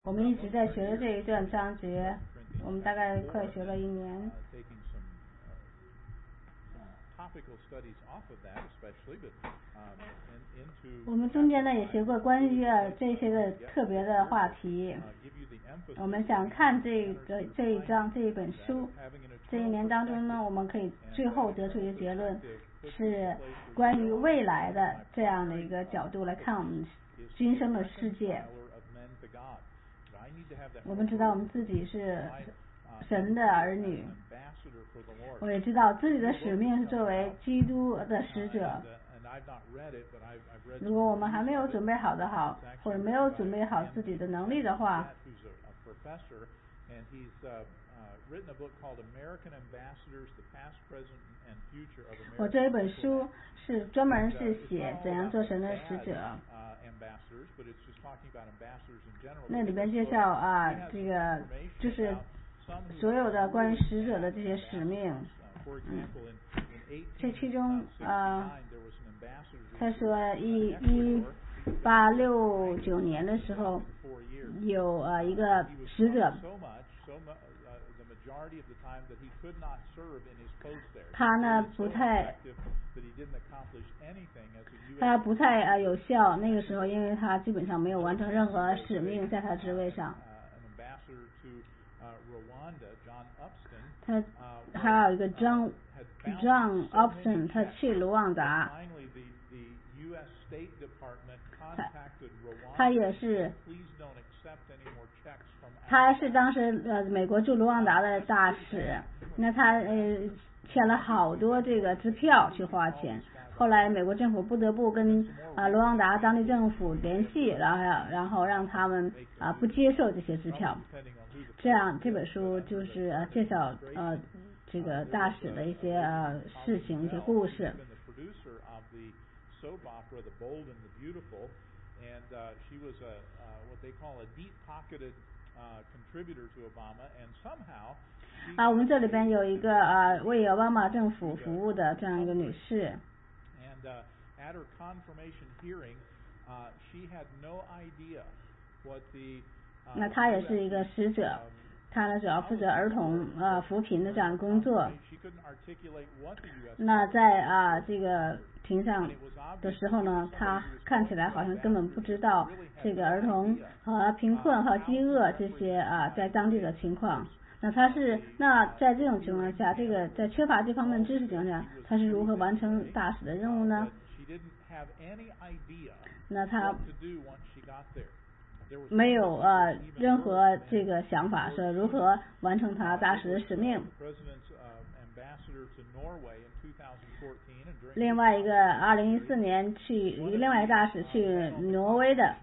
我们一直在学的这一段章节，我们大概快学了1年。我们中间呢也学过关于这些个特别的话题。我们想看这一章这一本书，这1年当中呢，我们可以最后得出一个结论，是关于未来的这样的一个角度来看我们今生的世界。我们知道我们自己是神的儿女，我也知道自己的使命是作为基督的使者。如果我们还没有准备好的好，或者没有准备好自己的能力的话，我这一本书是专门是写怎样做神的使者。那里边介绍这个就是所有的关于使者的这些使命。这其中他说1869年的时候有一个使者，他呢不太有效，那个时候因为他基本上没有完成任何使命在他职位上。他还有一个 John Upson， 他去卢旺达，他是当时美国驻卢旺达的大使，那他签了好多这个支票去花钱，后来美国政府不得不跟卢旺达当地政府联系，然后让他们不接受这些支票。这样这本书就是介绍这个大使的一些事情一些故事。我们这里边有一个为奥巴马政府服务的这样一个女士。那她也是一个使者，她呢主要负责儿童扶贫的这样的工作。那在这个庭上的时候呢，她看起来好像根本不知道这个儿童和贫困和饥饿这些在当地的情况。那在这种情况下，这个在缺乏这方面知识情况下，他是如何完成大使的任务呢？那他没有任何这个想法说如何完成他大使的使命。另外一个2014年另外一个大使去挪威的。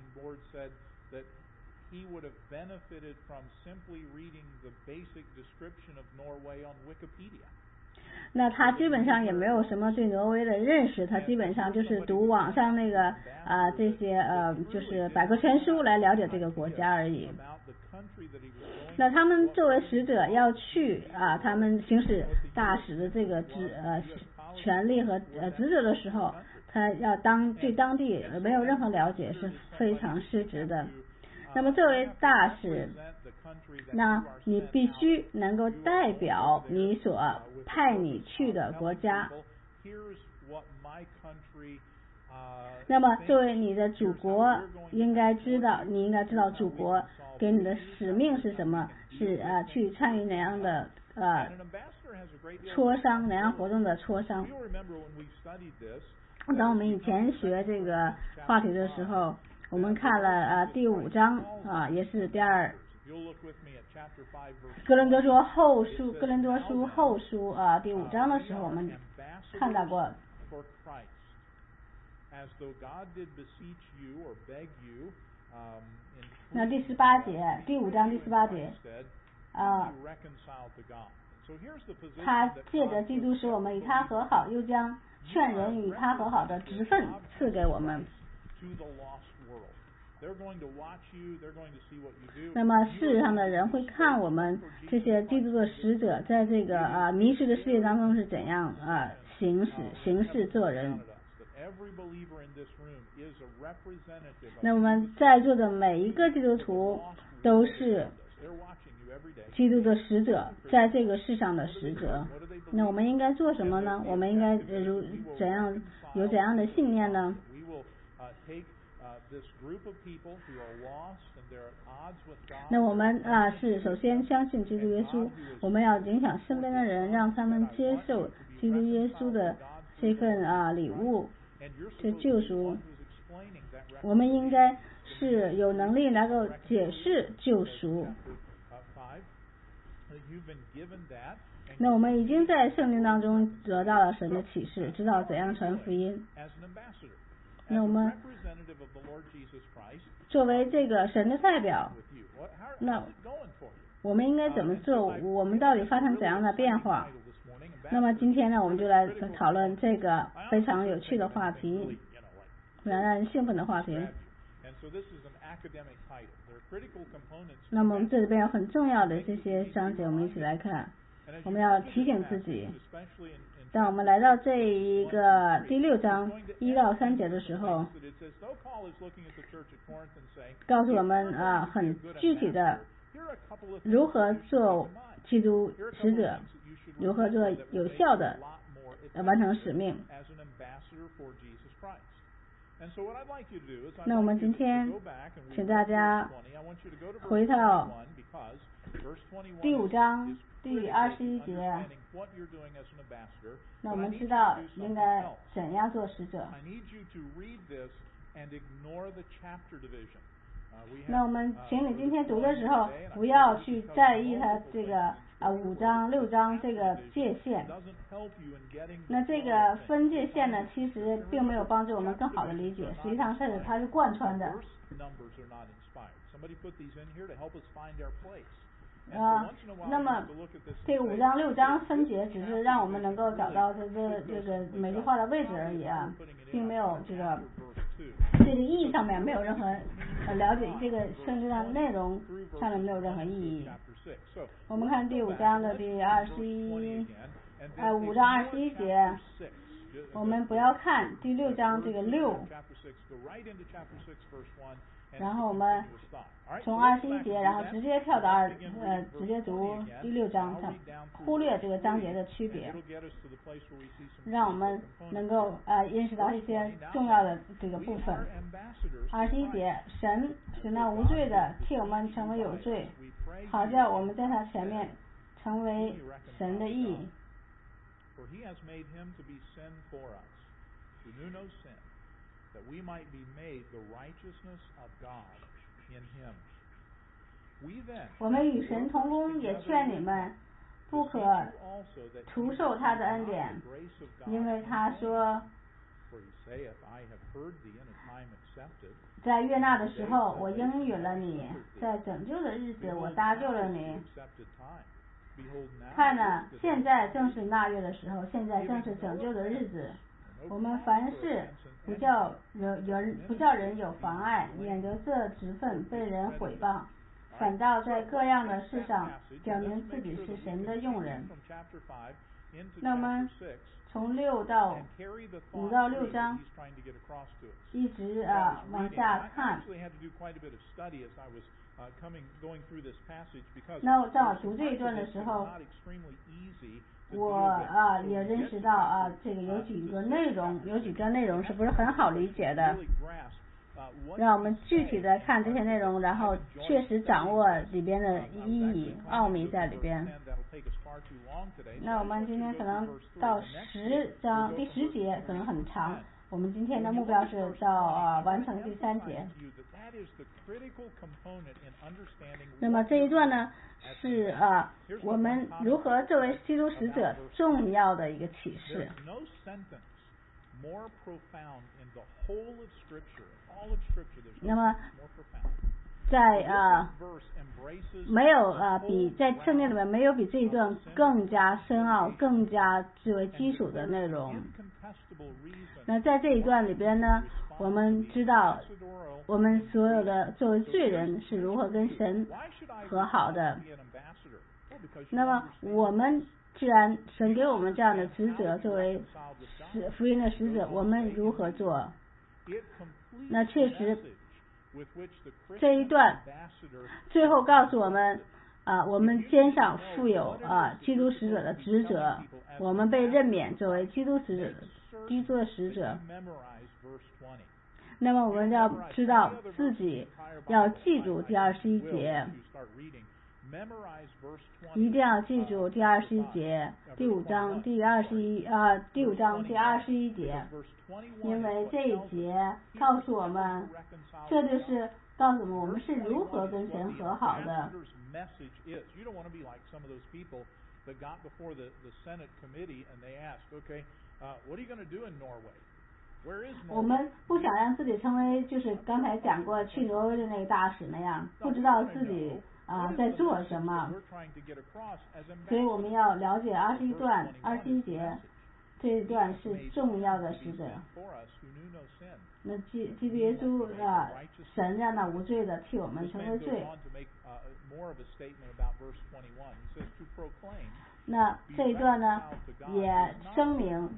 那他基本上也没有什么对挪威的认识，他基本上就是读网上那个这些就是百科全书来了解这个国家而已。那他们作为使者要去他们行使大使的这个权利和职责的时候，他要对当地没有任何了解是非常失职的。那么作为大使，那你必须能够代表你所派你去的国家。那么作为你的祖国，你应该知道祖国给你的使命是什么，是去参与哪样的磋商，哪样活动的磋商。当我们以前学这个话题的时候，我们看了第5章也是第2哥林多书后书第5章的时候，我们看到过。那第18节，第5章第18节他借着基督使我们与他和好，又将劝人与他和好的职分赐给我们。那么世上的人会看我们这些基督的使者在这个迷失的世界当中是怎样行事做人。那我们在座的每一个基督徒都是基督的使者，在这个世上的使者。那我们应该做什么呢？我们应该有怎样的信念呢？那我们是首先相信基督耶稣，我们要影响身边的人，让他们接受基督耶稣的这份礼物，这救赎。我们应该是有能力能够解释救赎。那我们已经在圣经当中得到了神的启示，知道怎样传福音。那我们作为这个神的代表，那我们应该怎么做？我们到底发生怎样的变化？那么今天呢，我们就来讨论这个非常有趣的话题，让人兴奋的话题。那么我们这里边有很重要的这些章节，我们一起来看。我们要提醒自己，当我们来到这一个第6章1到3节的时候，告诉我们很具体的如何做基督使者，如何做有效的完成使命。那我们今天请大家回到第5章第21节。那我们知道应该怎样做使者。那我们请你今天读的时候，不要去在意它这个5章6章这个界限。那这个分界线呢，其实并没有帮助我们更好的理解，实际上它是贯穿的。那么这个5章6章分节只是让我们能够找到这个每句话的位置而已并没有这个意义上面没有任何了解这个圣经的内容上面没有任何意义。我们看第5章的第5章21节，我们不要看第6章这个6，然后我们从21节，然后直接跳到直接读第6章，忽略这个章节的区别，让我们能够认识到一些重要的这个部分。21节，神使那无罪的替我们成为有罪，好叫我们在他前面成为神的义。 That we might be made the righteousness of God in him. We then, 我们与神同工，也劝你们不可徒受他的恩典，因为他说，在悦纳的时候我应允了你，在拯救的日子我搭救了你。看哪，现在正是纳月的时候，现在正是拯救的日子。我们凡事不叫人有妨碍，免得这职分被人毁谤，反倒在各样的事上表明自己是神的用人。那么从5到6章一直往下看。那在我读这一段的时候，我也认识到这个有几个内容是不是很好理解的，让我们具体的看这些内容，然后确实掌握里边的意义奥秘在里边。那我们今天可能到10章第10节可能很长，我们今天的目标是到完成第3节。那么这一段呢是我们如何作为基督使者重要的一个启示。那么在没有比在圣经里面没有比这一段更加深奥、更加作为基础的内容。那在这一段里边呢，我们知道我们所有的作为罪人是如何跟神和好的。那么我们既然神给我们这样的职责，作为福音的使者，我们如何做？那确实这一段最后告诉我们我们肩上负有基督使者的职责，我们被任免作为基督的使者。那么我们要知道自己要记住第21节，一定要记住第21节，第5章第21节，因为这一节告诉我们，这就是告诉我们是如何跟神和好的。我们不想让自己成为就是刚才讲过去挪威的那个大使那样，不知道自己在做什么，所以我们要了解21节这一段是重要的使者。那基督耶稣神让那无罪的替我们成为罪。那这一段呢也声明，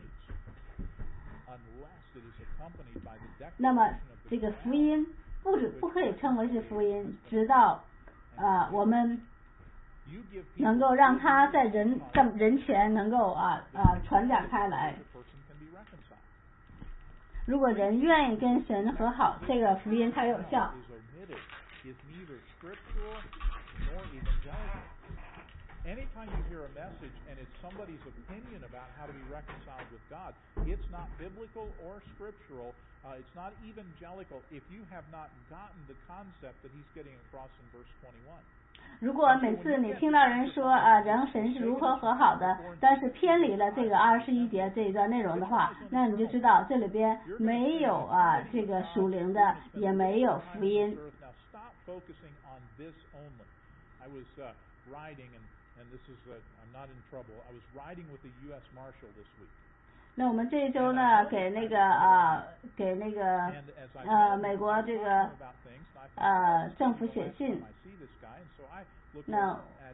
那么这个福音不可以称为是福音，直到我们能够让它在人前能够传讲开来。如果人愿意跟神和好，这个福音才有效。 Anytime you hear a message and it's somebody's opinion about how to be reconciled with God, it's not biblical or scriptural, it's not evangelical if you have not gotten the concept that he's getting across in verse 21. 如果每次你听到人说人神是如何和好的，但是偏离了这个21节这一段内容的话，那你就知道这里边没有这个属灵的，也没有福音。 Now stop focusing on this only. I was riding and this is I'm not in trouble. I was riding with the U.S. Marshal this week. 那我们这一周呢，给那个美国这个政府写信。那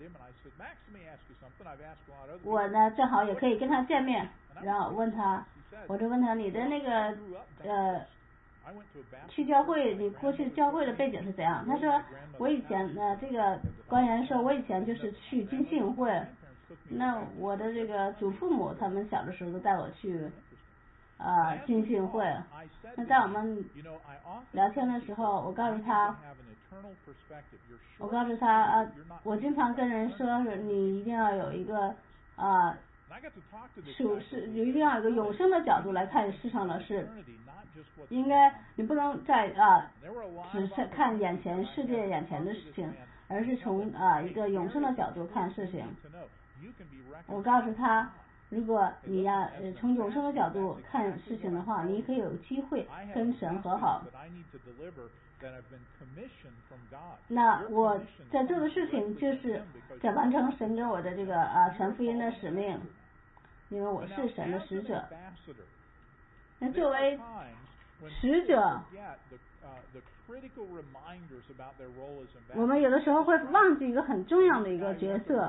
我呢正好也可以跟他见面，然后问他，我就问他你的那个去教会，你过去教会的背景是怎样？他说我以前这个官员说我以前就是去浸信会，那我的这个祖父母他们小的时候都带我去浸信会。那在我们聊天的时候，我告诉他我经常跟人说你一定要有一个一定要有一个永生的角度来看世上的事，应该你不能再只是看世界眼前的事情，而是从一个永生的角度看事情。我告诉他，如果你要从永生的角度看事情的话，你可以有机会跟神和好。那我在做的事情就是在完成神给我的这个传福音的使命，因为我是神的使者。那作为使者，我们有的时候会忘记一个很重要的一个角色。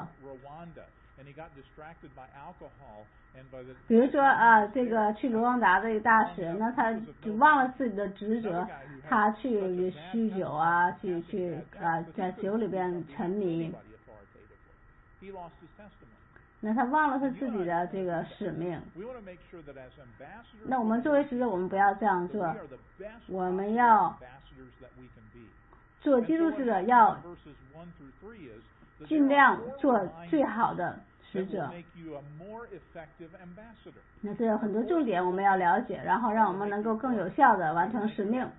比如说这个去卢旺达的大使，那他就忘了自己的职责，他去酗酒去在酒里边沉迷，那他忘了他自己的这个使命。那我们作为使者，我们不要这样做，我们要做基督使者，要尽量做最好的使者。那这有很多重点我们要了解，然后让我们能够更有效的完成使命。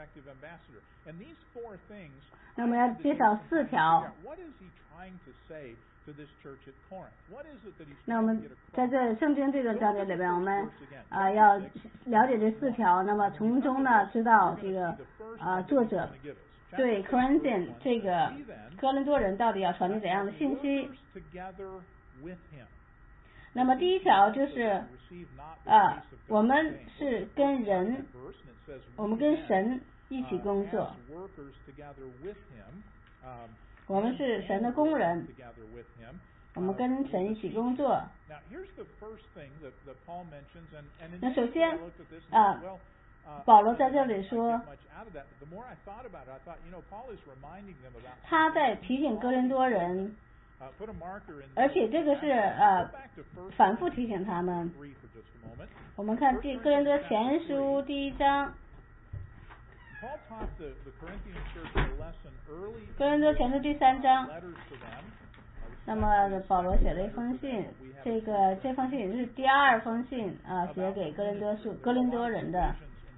那我们要介绍4条。那我们在这圣经这个章节里边，我们要了解这4条，那么从中呢知道这个作者对Corinthian这个哥林多人到底要传递怎样的信息。那么第1条就是我们是跟人，我们跟神一起工作，我们是神的工人，我们跟神一起工作。那首先， 保罗在这里说，他在提醒哥林多人，而且这个是反复提醒他们。我们看哥林多前书第1章，哥林多前书第3章。那么保罗写了一封信，这封信也是第2封信写给哥林多人的。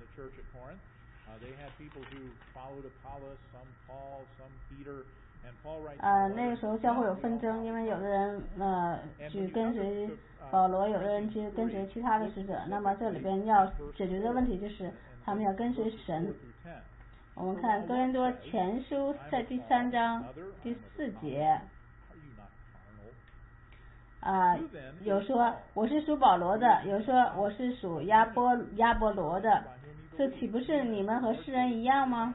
那个时候教会有纷争，因为有的人只跟随保罗，有的人只跟随其他的使者。那么这里边要解决的问题就是他们要跟随神。我们看哥林多前书在第3章第4节。有说我是属保罗的，有说我是属亚波罗的，这岂不是你们和世人一样吗？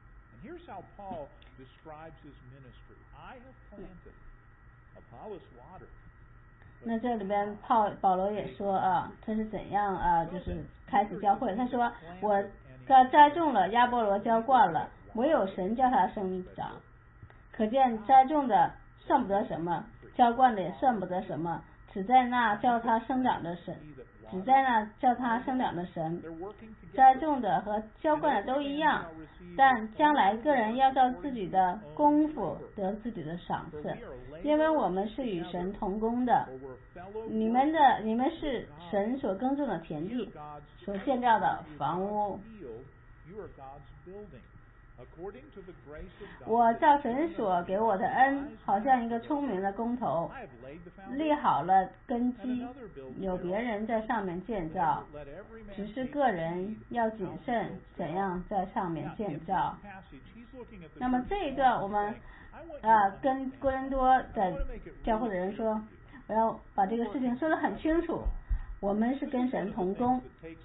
那这里边保罗也说他是怎样就是开始教会。他说我栽种了，亚波罗浇灌了，唯有神叫他生长。可见栽种的算不得什么，浇灌的也算不得什么，只在那叫他生长的神。栽种的和浇灌的都一样，但将来个人要照自己的功夫得自己的赏赐，因为我们是与神同工的。你们是神所耕种的田地，所建造的房屋。我照神所给我的恩，好像一个聪明的工头，立好了根基，有别人在上面建造，只是个人要谨慎怎样在上面建造。那么这一段我们跟哥林多的教会的人说，我要把这个事情说得很清楚，我们是跟神同工。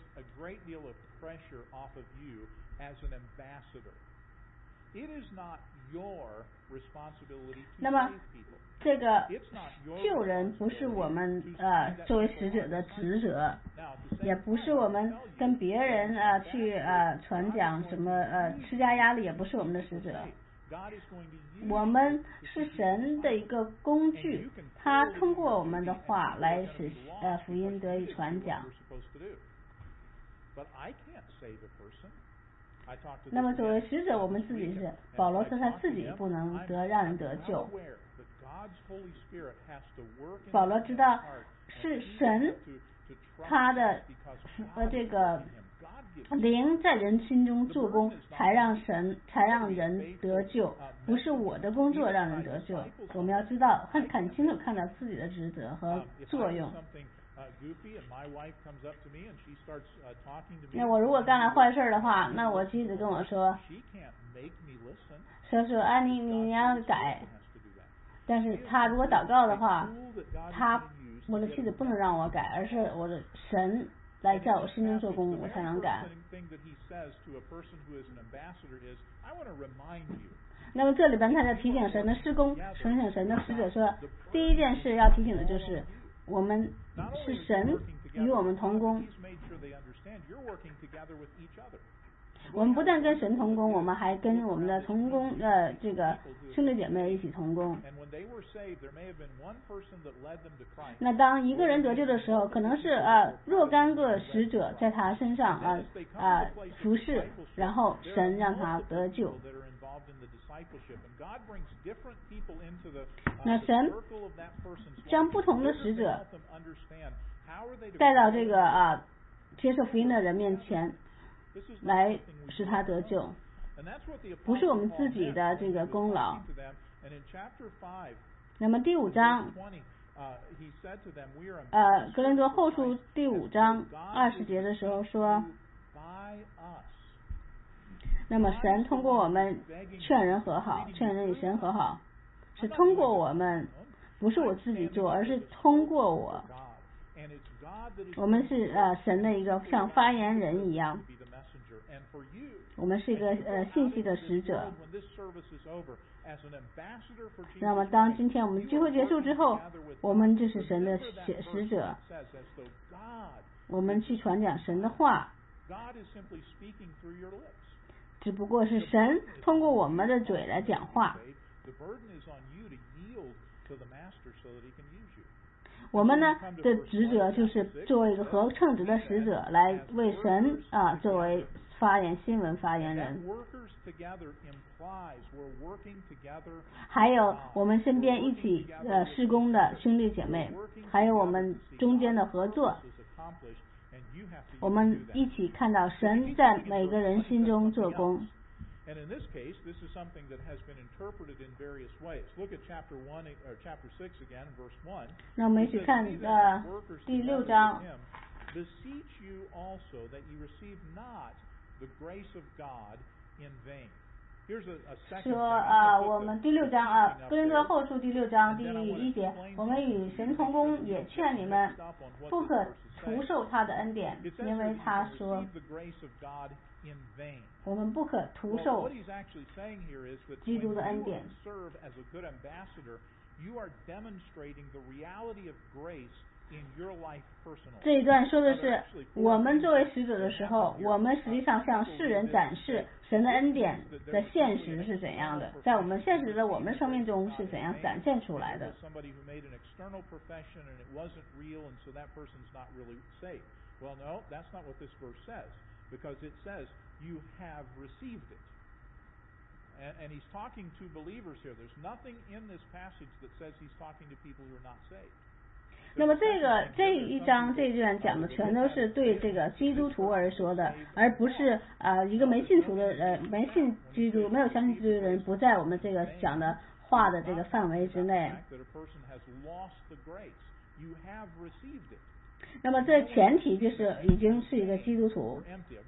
那么这个救人不是我们作为使者的职责，也不是我们跟别人去传讲什么施加压力，也不是我们的使者。我们是神的一个工具，他通过我们的话来使福音得以传讲。那么作为使者，我们自己是保罗说他自己不能让人得救。保罗知道是神他的这个灵在人心中做工，才让人得救，不是我的工作让人得救。我们要知道很清楚看到自己的职责和作用。那我如果干了坏事的话，那我妻子跟我说你要改。但是他如果祷告的话，我的妻子不能让我改，而是我的神来在我心中做工，我才能改。那么这里边他在提醒神的事工，提醒神的使者说，第一件事要提醒的就是我们是神与我们同工。我们不但跟神同工，我们还跟我们的同工这个兄弟姐妹一起同工。那当一个人得救的时候，可能是若干个使者在他身上服侍，然后神让他得救。那神将不同的使者带到这个接受福音的人面前，来使他得救，不是我们自己的这个功劳。那么第5章哥林多后书第5章20节的时候说，那么神通过我们劝人和好，劝人与神和好，是通过我们，不是我自己做，而是通过我。我们是神的一个像发言人一样，我们是一个信息的使者。那么当今天我们聚会结束之后，我们就是神的使者，我们去传讲神的话， God is simply speaking through your lips. 只不过是神通过我们的嘴来讲话。 The burden is on you to yield to the master so that he can use you. 我们呢的职责就是作为一个合称职的使者，来为神作为新闻发言人。还有我们身边一起事工的兄弟姐妹，还有我们中间的合作，我们一起看到神在每个人心中做工。 And in this case, this is something that has been interpreted in various ways. Look at chapter 6 again, verse 1. 那我们一起看第6章。 Beseech you also that you receive not the grace of God in vain. Here's a second 说我们第6章哥林多后书第6章第1节，我们与神同工，也劝你们不可徒受他的恩典，因为他说我们不可徒受基督的恩典。这一段说的是我们作为使者的时候，我们实际上向世人展示神的恩典的现实是怎样的，在我们现实的我们生命中是怎样展现出来的。 Well, no, that's not what this verse says, because it says you have received it. And he's talking to believers here. There's nothing in this passage that says he's talking to people who are not saved. 那么这一章这一段讲的全都是对这个基督徒而说的，而不是一个没信徒的没信基督没有相信基督的人不在我们这个讲的话的这个范围之内。那么这前提就是已经是一个基督徒。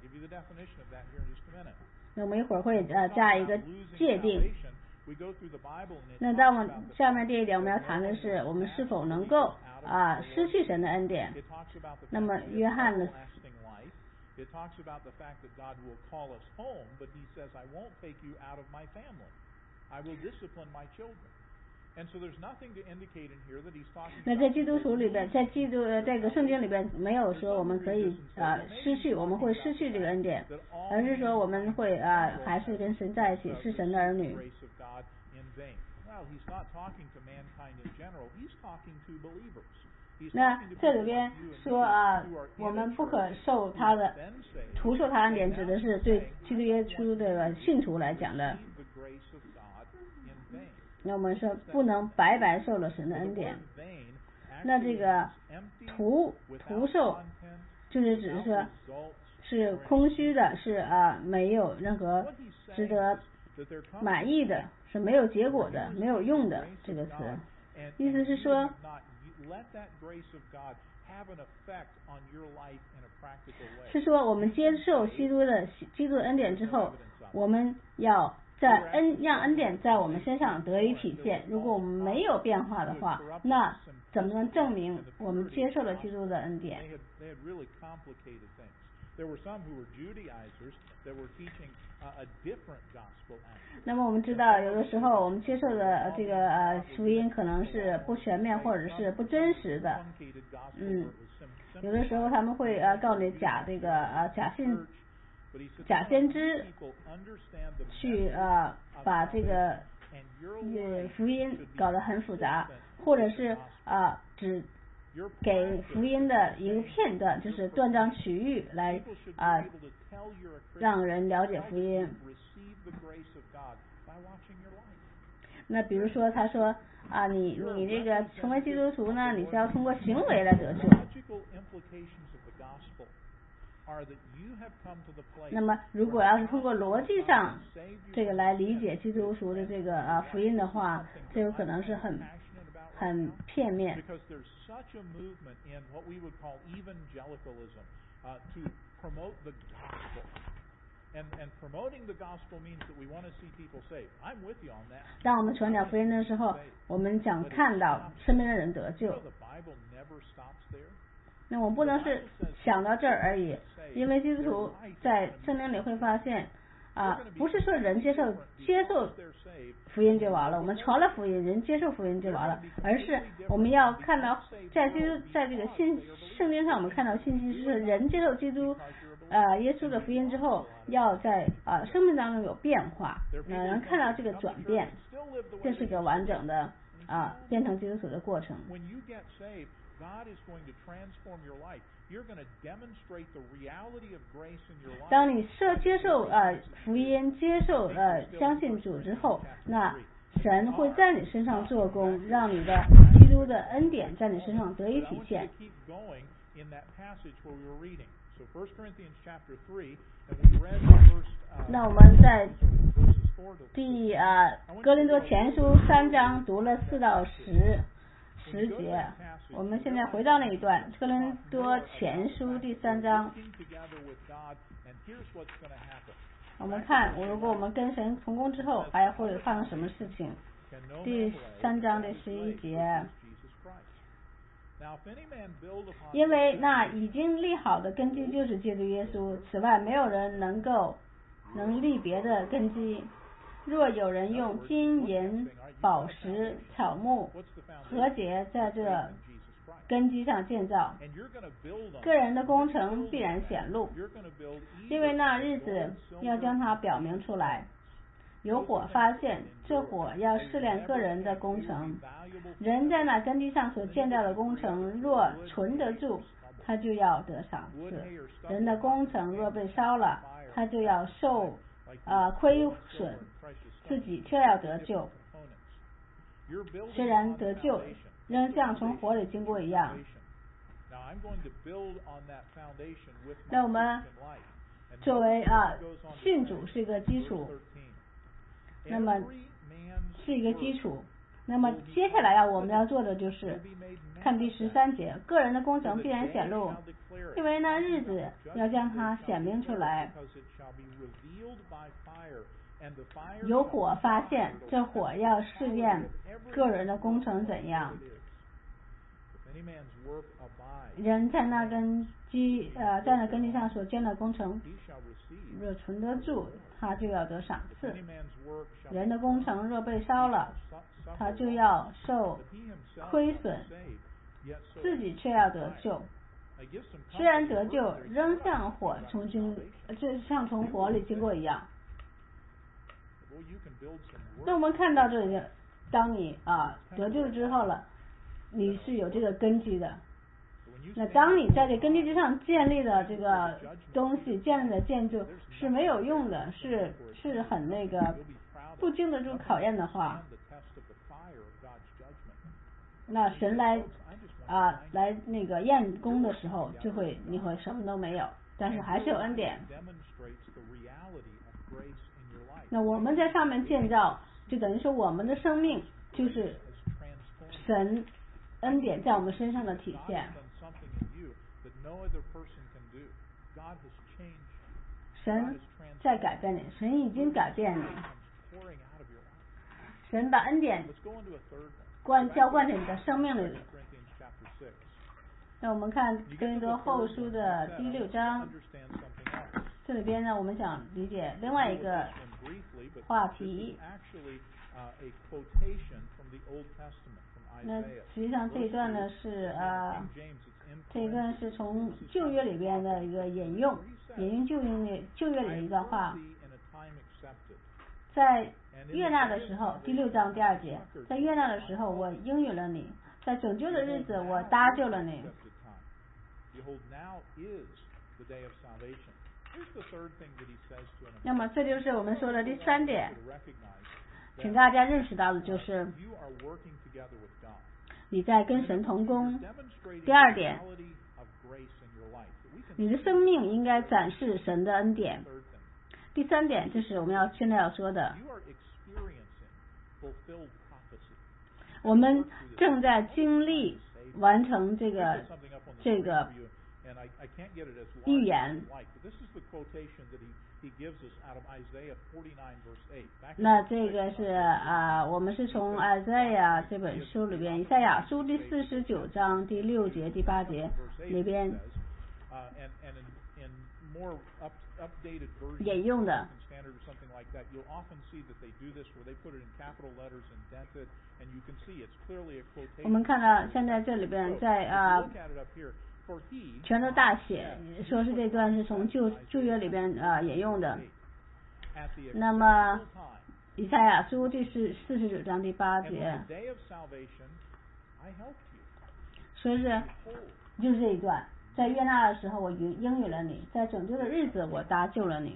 那我们一会儿会加一个界定。那到我们下面这一点，我们要谈的是我们是否能够失去神的恩典。那么约翰的 It talks about the fact that God will call us home, but he says, I won't take you out of my family. I will discipline my children. And so there's nothing to indicate in here that he's talking about. 那在基督徒里边，在这个圣经里边没有说我们可以失去，我们会失去这个恩典，而是说我们会还是跟神在一起，是神的儿女。 Well, he's not talking to mankind in general. He's talking to believers. 那这里边说我们不可受他的徒受他恩典，指的是对基督耶稣的信徒来讲的。那我们说不能白白受了神的恩典。那这个徒受就是指是说是空虚的，是没有任何值得满意的，是没有结果的，没有用的这个词。意思是说是说我们接受基督的恩典之后，我们要让恩典在我们身上得以体现。如果我们没有变化的话，那怎么能证明我们接受了基督的恩典 ？There were some who were Judaizers that were teaching a different gospel. 那么我们知道，有的时候我们接受的这个福音可能是不全面或者是不真实的。有的时候他们会告你假先知去把这个福音搞得很复杂，或者是只给福音的一个片段，就是断章取义来让人了解福音。那比如说他说你这个成为基督徒呢，你是要通过行为来得救。那么如果要是通过逻辑上这个来理解基督徒的这个福音的话，这有可能是很片面。 Because there's such a movement in what we would call evangelicalism to promote the gospel. And promoting the gospel means that we want to see people saved. I'm with you on that. 当我们传讲福音的时候，我们想看到身边的人得救。那我们不能是想到这儿而已，因为基督徒在圣经里会发现不是说人接受福音就完了，我们传了福音，人接受福音就完了，而是我们要看到在这个圣经上，我们看到信息是人接受基督耶稣的福音之后，要在生命当中有变化，能看到这个转变，这是个完整的变成基督徒的过程。当你接受福音，接受相信主之后，那神会在你身上做工，让你的基督的恩典在你身上得以体现。那我们在哥林多前书3章读了4到10节，我们现在回到那一段，哥林多前书第3章。我们看，如果我们跟神同工之后，还会发生什么事情？第3章的11节。因为那已经立好的根基就是借助耶稣，此外没有人能立别的根基。若有人用金银宝石草木和解在这根基上建造，个人的工程必然显露，因为那日子要将它表明出来。有火发现，这火要试炼个人的工程。人在那根基上所建造的工程若存得住，他就要得赏赐；人的工程若被烧了，他就要受亏损，自己却要得救。虽然得救，仍像从火里经过一样。那我们作为信主是一个基础，那么是一个基础。那么接下来我们要做的就是看第13节，个人的工程必然显露，因为那日子要将它显明出来。有火发现，这火要试验个人的工程怎样。人在那根基上所建的工程若存得住，他就要得赏赐；人的工程若被烧了，他就要受亏损，自己却要得救。虽然得救，仍像像从火里经过一样。那我们看到这里，当你得救之后了，你是有这个根基的。那当你在这根基之上建立的这个东西，建立的建筑是没有用的，是很不经得住考验的话，那神来验功的时候，你会什么都没有，但是还是有恩典。那我们在上面建造，就等于说我们的生命就是神恩典在我们身上的体现。神在改变你，神已经改变你，神把恩典浇灌在你的生命里。那我们看哥林多后书的第6章，这里边呢，我们想理解另外一个话题。那实际上这一段呢是从旧约里边的一个引用旧约里的一段话。在悦纳的时候，第6章第2节，在悦纳的时候我应允了你，在拯救的日子我搭救了你。那么这就是我们说的第3点，请大家认识到的就是你在跟神同工。第2点，你的生命应该展示神的恩典。第3点就是我们现在要说的，我们正在经历完成这个预言。那这个是我们是从以赛亚这本书里边，以赛亚书第49章第6节第8节里边引用的。我们看到现在这里边在全都大写，说是这段是从旧约里边引用的。那么以赛亚书第49章第8节，说是就是这一段，在悦纳的时候我应允了你，在拯救的日子我搭救了你。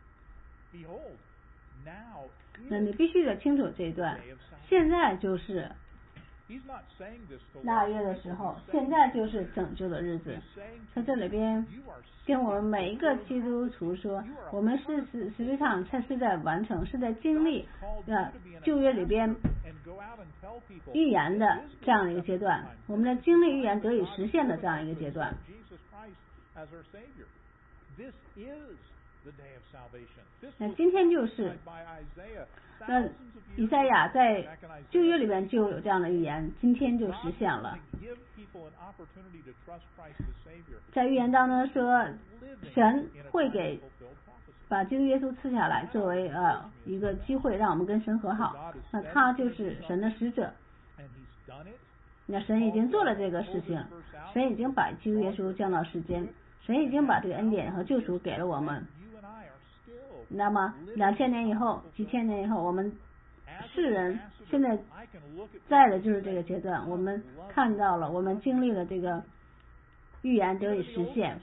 那你必须得清楚这一段，现在就是腊月的时候，现在就是拯救的日子。在这里边跟我们每一个基督徒说，我们实际上是在完成，是在经历旧约里边预言的这样的一个阶段，我们的经历预言得以实现的这样一个阶段。那今天就是那以赛亚在旧约里面就有这样的预言，今天就实现了。在预言当中说，神会把基督耶稣赐下来，作为一个机会让我们跟神和好。那他就是神的使者。那神已经做了这个事情，神已经把基督耶稣降到世间，神已经把这个恩典和救赎给了我们。那么2000年以后、几千年以后，我们世人现在的就是这个阶段，我们看到了，我们经历了这个预言得以实现。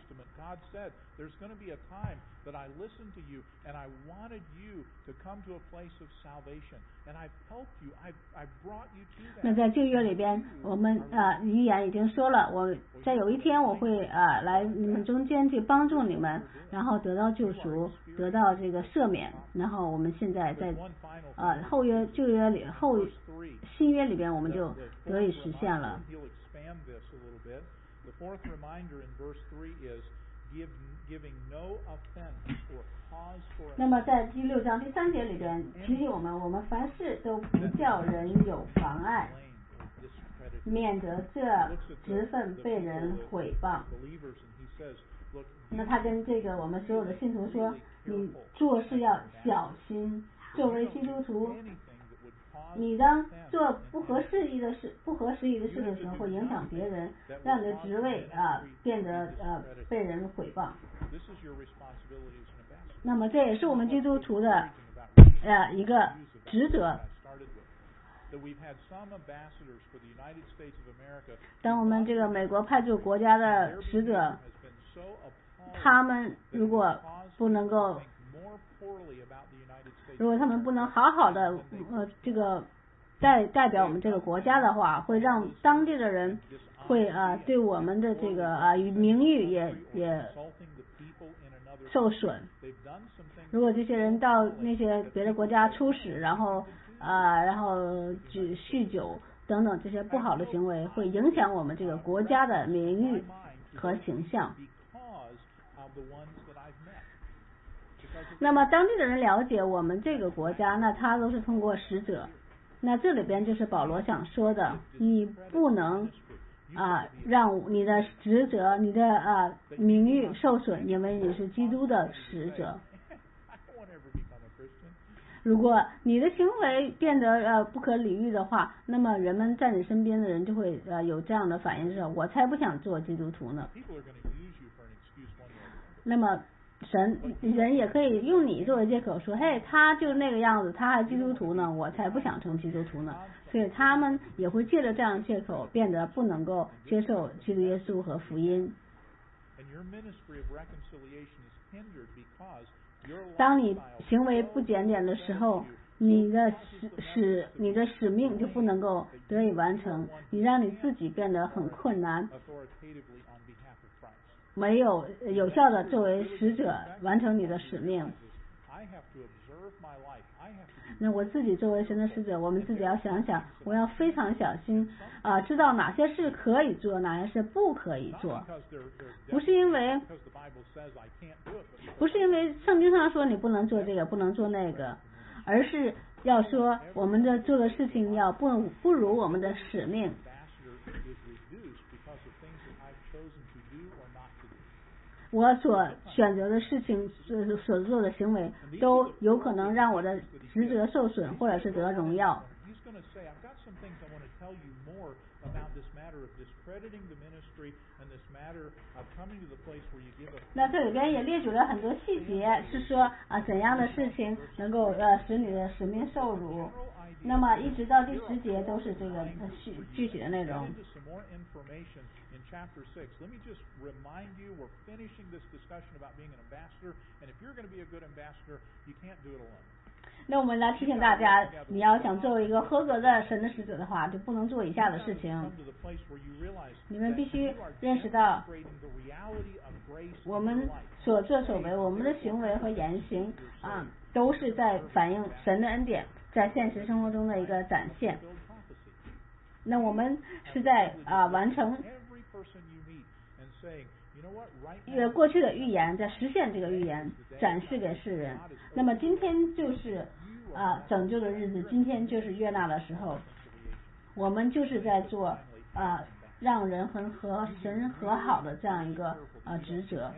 那在旧约里边，我们预言已经说了，我在有一天我会来你们中间去帮助你们，然后得到救赎，得到这个赦免。然后我们现在在后约、旧约里、新约里边，我们就得以实现了。那么在第6章第3节里边提醒我们凡事都不叫人有妨碍，免得这职分被人毁谤。那他跟这个我们所有的信徒说，你做事要小心，作为基督徒，你当做不合时宜的事的时候，会影响别人，让你的职位变得被人毁谤。那么这也是我们基督徒的一个职责。当我们这个美国派驻国家的使者，他们如果他们不能好好的这个代表我们这个国家的话，会让当地的人会对我们的这个名誉也受损。如果这些人到那些别的国家出使，然后酗酒等等这些不好的行为，会影响我们这个国家的名誉和形象。那么当地的人了解我们这个国家，那他都是通过使者。那这里边就是保罗想说的，你不能让你的职责、你的名誉受损，因为你是基督的使者。如果你的行为变得不可理喻的话，那么人们在你身边的人就会有这样的反应，是我才不想做基督徒呢。那么人也可以用你作为借口说，嘿，他就那个样子，他还基督徒呢，我才不想成基督徒呢。所以他们也会借着这样的借口变得不能够接受基督耶稣和福音。当你行为不检点的时候，你的使命就不能够得以完成，你让你自己变得很困难，没有有效的作为使者完成你的使命。那我自己作为神的使者，我们自己要想想，我要非常小心知道哪些事可以做，哪些事不可以做。不是因为圣经上说你不能做这个，不能做那个，而是要说我们的做的事情要不如我们的使命。我所选择的事情所做的行为都有可能让我的职责受损，或者是得荣耀。 going to say, I've got some things I want to tell you more about this matter of discrediting the ministry and this matter of coming to the place where you give a... 那这里边也列举了很多细节，是说怎样的事情能够使你的使命受辱。那么一直到第10节都是这个具体的内容。 In chapter 6, let me just remind you, we're finishing this discussion about being an ambassador, and if you're going to be a good ambassador, you can't do it alone. 那我们来提醒大家，你要想作为一个合格的神的使者的话，就不能做以下的事情。你们必须认识到，我们所作所为，我们的行为和言行都是在反映神的恩典在现实生活中的一个展现。那我们是在完成过去的预言，在实现这个预言，展示给世人。那么今天就是拯救的日子，今天就是悦纳的时候，我们就是在做让人和神和好的这样一个职责。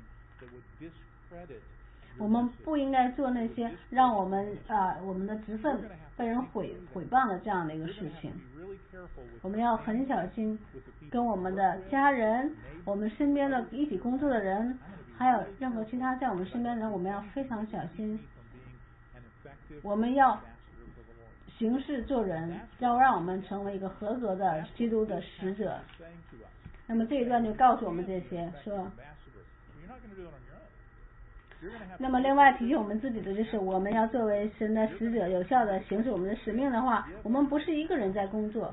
我们不应该做那些让我们的职分被人毁谤的这样的一个事情。我们要很小心跟我们的家人，我们身边的一起工作的人，还有任何其他在我们身边的人，我们要非常小心。我们要行事做人，要让我们成为一个合格的基督的使者。那么这一段就告诉我们这些说。那么另外提醒我们自己的就是，我们要作为神的使者，有效的行使我们的使命的话，我们不是一个人在工作。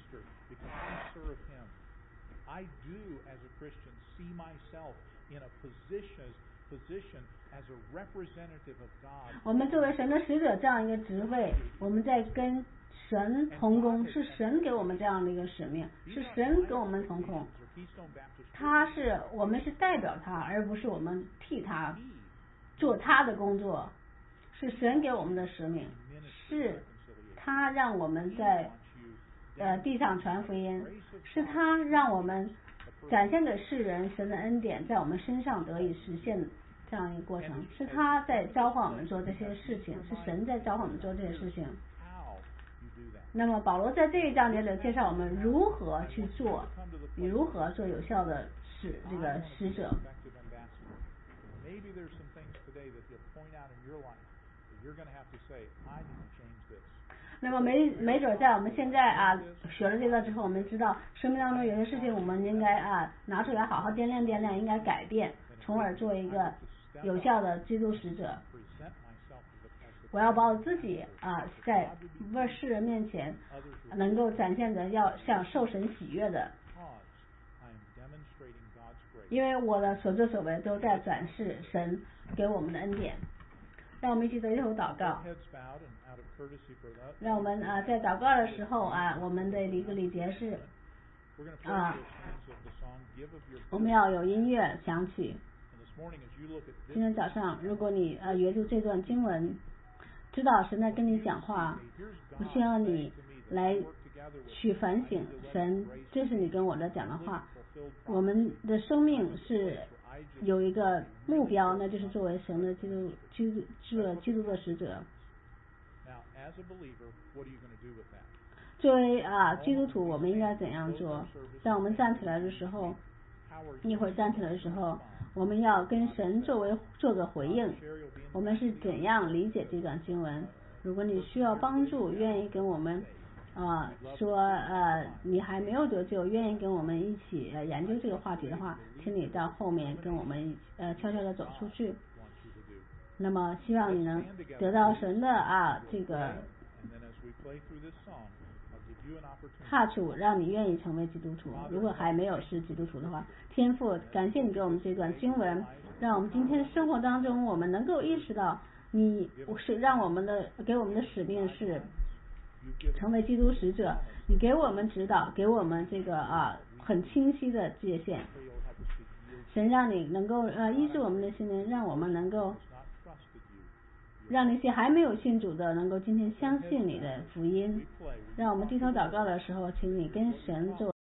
我们作为神的使者这样一个职位，我们在跟神同工，是神给我们这样的一个使命，是神跟我们同工。我们是代表他，而不是我们替他做他的工作，是神给我们的使命，是他让我们在地上传福音，是他让我们展现给世人神的恩典在我们身上得以实现这样一个过程，是他在召唤我们做这些事情，是神在召唤我们做这些事情。那么保罗在这一章节里介绍我们如何去做，你如何做有效的这个使者。那么没准在我们现在学了这个之后，我们知道生命当中有些事情我们应该拿出来好好掂量掂量，应该改变，从而做一个有效的基督使者。我要把我自己在世人面前能够展现的要像受神喜悦的，因为我的所作所为都在展示神给我们的恩典。让我们一起低头祷告。让我们在祷告的时候我们的一个礼节是我们要有音乐响起。今天早上如果你阅读这段经文，知道神在跟你讲话，我希望你来去反省神，这是你跟我的讲的话。我们的生命是有一个目标，那就是作为神的基督的使者。作为基督徒，我们应该怎样做？当我们站起来的时候，一会儿站起来的时候，我们要跟神做个回应。我们是怎样理解这段经文？如果你需要帮助，愿意跟我们说你还没有得救，愿意跟我们一起研究这个话题的话，请你到后面跟我们悄悄的走出去。那么希望你能得到神的这个touch，让你愿意成为基督徒。如果还没有是基督徒的话，天父，感谢你给我们这段经文，让我们今天生活当中我们能够意识到你是让我们给我们的使命是成为基督使者，你给我们指导，给我们这个很清晰的界限。神让你能够医治我们的心灵，让我们能够让那些还没有信主的能够今天相信你的福音。让我们低头祷告的时候，请你跟神做